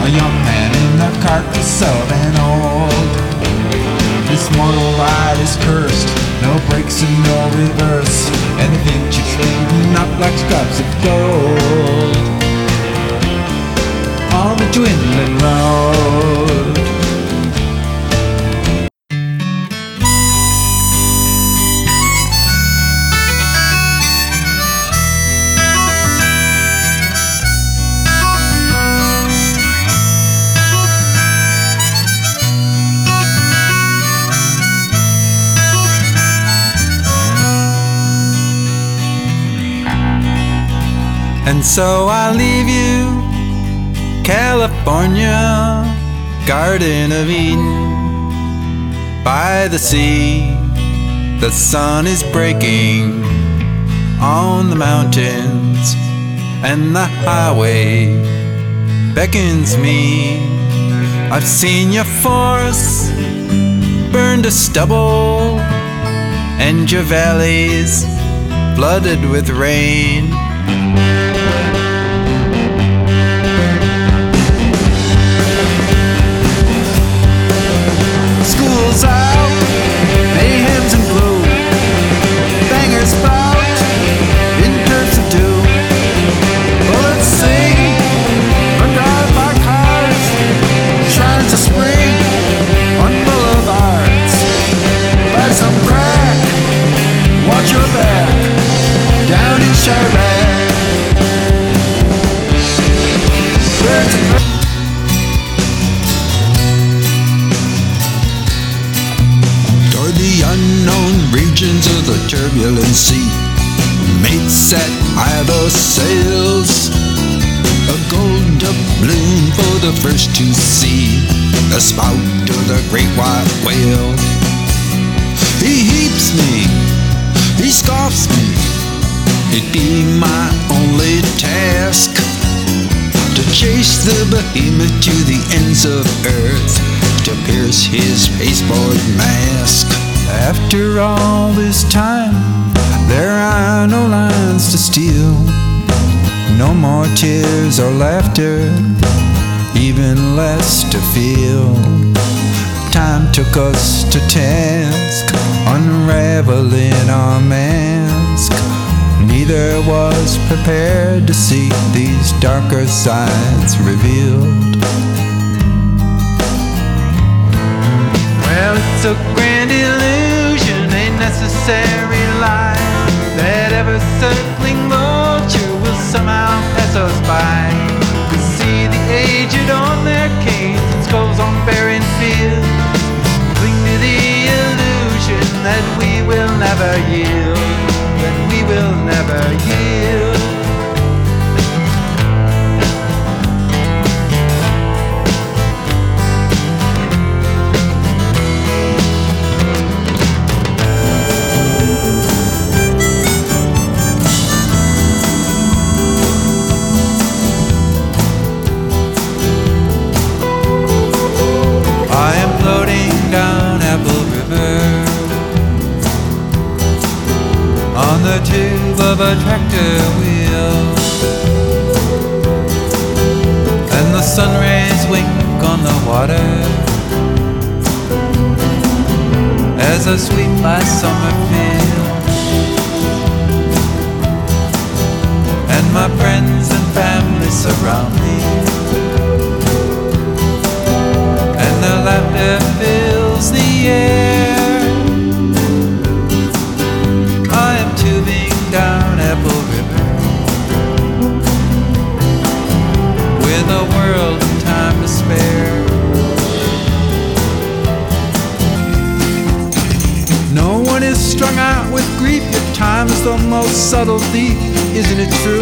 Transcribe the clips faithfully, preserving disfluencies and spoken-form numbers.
a young man in the carcass of an old. This mortal ride is cursed, no brakes and no reverse. Anything keeps leading up like scraps of gold on the dwindling road. And so I leave you, California, Garden of Eden, by the sea. The sun is breaking on the mountains, and the highway beckons me. I've seen your forests burned to stubble, and your valleys flooded with rain. School's out, mayhems and blue, bangers bout in terms of doom. Bullets sing from drive-by cars, shrines of spring on boulevards. Buy some crack, watch your back, down in Chirac. Birds and birds. Toward the unknown regions of the turbulent sea, mates set high the sails, a gold doubloon for the first to see the spout of the great white whale. He heaps me, he scoffs me, it being my only task to chase the behemoth to the ends of earth, to pierce his pasteboard mask. After all this time, there are no lines to steal, no more tears or laughter, even less to feel. Time took us to task, unraveling our mask. Neither was prepared to see these darker sides revealed. Well, it's a grand illusion, a necessary lie, that ever-circling vulture will somehow pass us by. We see the aged on their canes and skulls on barren fields, cling to the illusion that we will never yield, that we will never yield. I am floating down Apple River on the tube of a tractor wheel, and the sun rays wink on the water as I sweep my summer field, and my friends and family surround me, and their laughter fills the air. I am tubing down Apple River with a world of time to spare. No one is strung out with grief, yet time is the most subtle thief, isn't it true?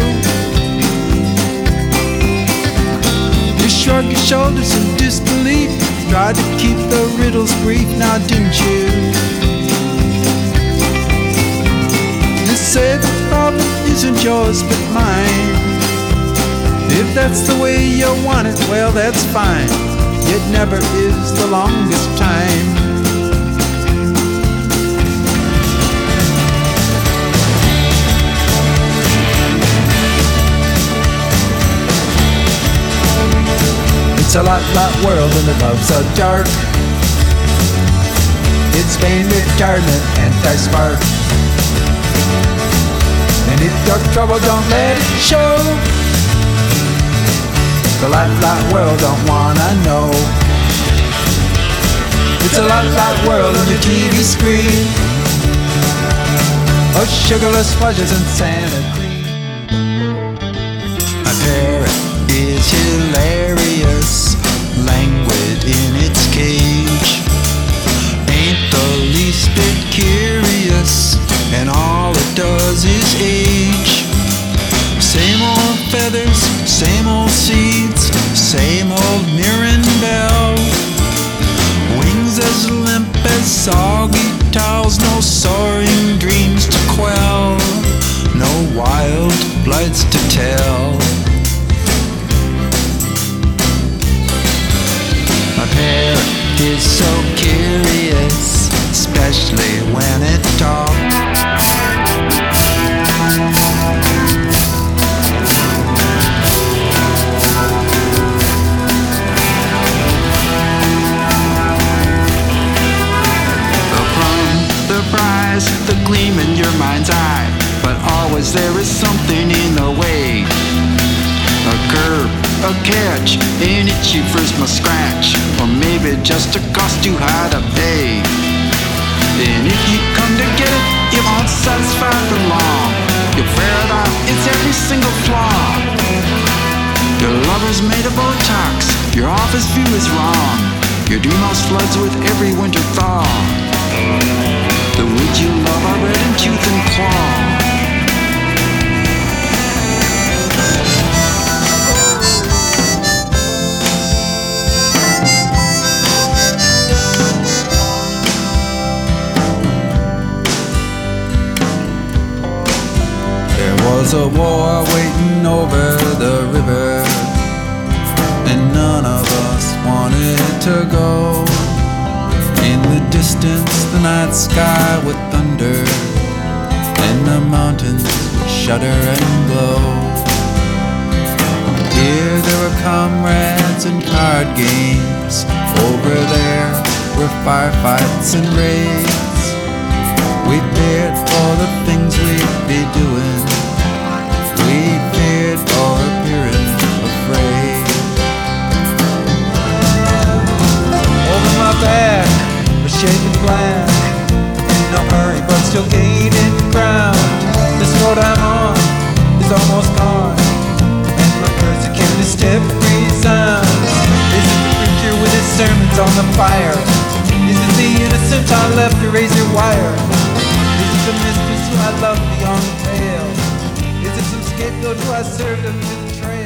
You shrug your shoulders in disbelief, tried to keep the riddles brief, now didn't you? Say the problem isn't yours but mine. If that's the way you want it, well that's fine. It never is the longest time. It's a lot, lot world and the love's so dark. It's pain retardant, anti-spark. And if you're trouble, don't let it show. The lot, lot world don't wanna know. It's a lot, lot world on your T V screen. Oh, sugarless pleasures and Santa cream. My parrot is hilarious, languid in its cage. Ain't the least bit curious, and all it does is age. Same old feathers, same old seeds, same old mirroring bell. Wings as limp as soggy towels, no soaring dreams to quell, no wild blights to tell. My parrot is so curious, especially when it talks. The gleam in your mind's eye, but always there is something in the way. A curb, a catch, an itch you first must scratch, or maybe just a cost too high to pay. And if you come to get it, you won't satisfy for long. You'll ferret out its every single flaw. Your lover's made of Botox, your office view is wrong. Your dream house floods with every winter thaw. The woods you love are red in tooth and claw. There was a war waiting over the river, and none of us wanted to go. In the distance, the night sky would thunder, and the mountains would shudder and glow. Here there were comrades and card games. Over there were firefights and raids. We feared for the things we'd be doing. We feared for appearing afraid. Over my back, shaking black, in no hurry but still gaining ground. This road I'm on is almost gone, and my persecutest every sound. Is it the preacher with his sermons on the fire? Is it the innocent I left to razor wire? Is it the mistress who I loved beyond the pale? Is it some scapegoat who I served up to the trail?